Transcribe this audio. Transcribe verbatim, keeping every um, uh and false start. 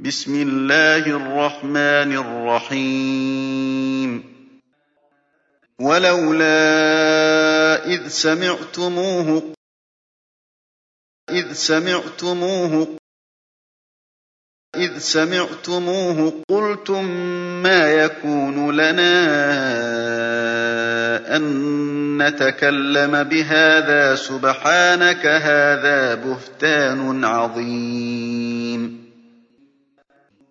بسم الله الرحمن الرحيم ولولا إذ سمعتموه إذ سمعتموه إذ سمعتموه قلتم ما يكون لنا أن نتكلم بهذا سبحانك هذا بهتان عظيم